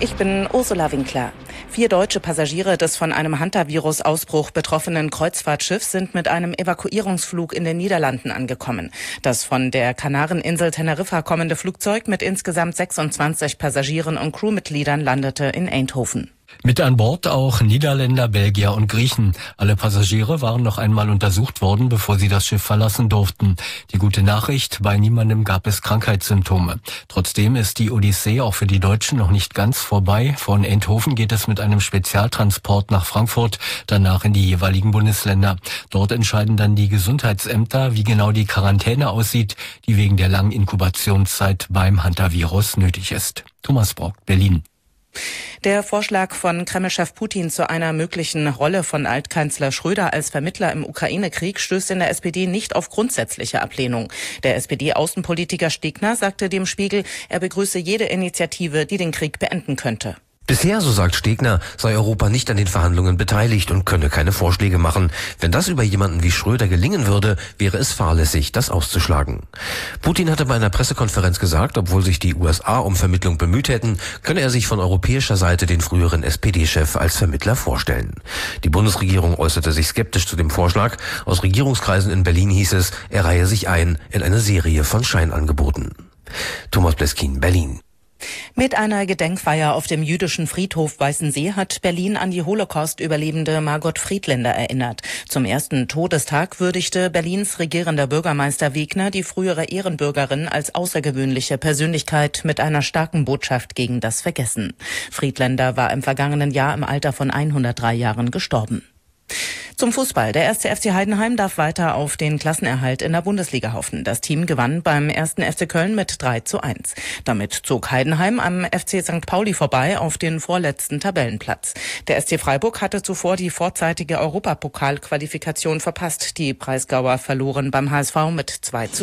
Ich bin Ursula Winkler. 4 deutsche Passagiere des von einem Hantavirus-Ausbruch betroffenen Kreuzfahrtschiffs sind mit einem Evakuierungsflug in den Niederlanden angekommen. Das von der Kanareninsel Teneriffa kommende Flugzeug mit insgesamt 26 Passagieren und Crewmitgliedern landete in Eindhoven. Mit an Bord auch Niederländer, Belgier und Griechen. Alle Passagiere waren noch einmal untersucht worden, bevor sie das Schiff verlassen durften. Die gute Nachricht, bei niemandem gab es Krankheitssymptome. Trotzdem ist die Odyssee auch für die Deutschen noch nicht ganz vorbei. Von Eindhoven geht es mit einem Spezialtransport nach Frankfurt, danach in die jeweiligen Bundesländer. Dort entscheiden dann die Gesundheitsämter, wie genau die Quarantäne aussieht, die wegen der langen Inkubationszeit beim Hantavirus nötig ist. Thomas Brock, Berlin. Der Vorschlag von Kreml-Chef Putin zu einer möglichen Rolle von Altkanzler Schröder als Vermittler im Ukraine-Krieg stößt in der SPD nicht auf grundsätzliche Ablehnung. Der SPD-Außenpolitiker Stegner sagte dem Spiegel, er begrüße jede Initiative, die den Krieg beenden könnte. Bisher, so sagt Stegner, sei Europa nicht an den Verhandlungen beteiligt und könne keine Vorschläge machen. Wenn das über jemanden wie Schröder gelingen würde, wäre es fahrlässig, das auszuschlagen. Putin hatte bei einer Pressekonferenz gesagt, obwohl sich die USA um Vermittlung bemüht hätten, könne er sich von europäischer Seite den früheren SPD-Chef als Vermittler vorstellen. Die Bundesregierung äußerte sich skeptisch zu dem Vorschlag. Aus Regierungskreisen in Berlin hieß es, er reihe sich ein in eine Serie von Scheinangeboten. Thomas Bleskin, Berlin. Mit einer Gedenkfeier auf dem jüdischen Friedhof Weißensee hat Berlin an die Holocaust-Überlebende Margot Friedländer erinnert. Zum ersten Todestag würdigte Berlins regierender Bürgermeister Wegner die frühere Ehrenbürgerin als außergewöhnliche Persönlichkeit mit einer starken Botschaft gegen das Vergessen. Friedländer war im vergangenen Jahr im Alter von 103 Jahren gestorben. Zum Fußball. Der 1. FC Heidenheim darf weiter auf den Klassenerhalt in der Bundesliga hoffen. Das Team gewann beim 1. FC Köln mit 3:1. Damit zog Heidenheim am FC St. Pauli vorbei auf den vorletzten Tabellenplatz. Der SC Freiburg hatte zuvor die vorzeitige Europapokalqualifikation verpasst. Die Breisgauer verloren beim HSV mit 2:0.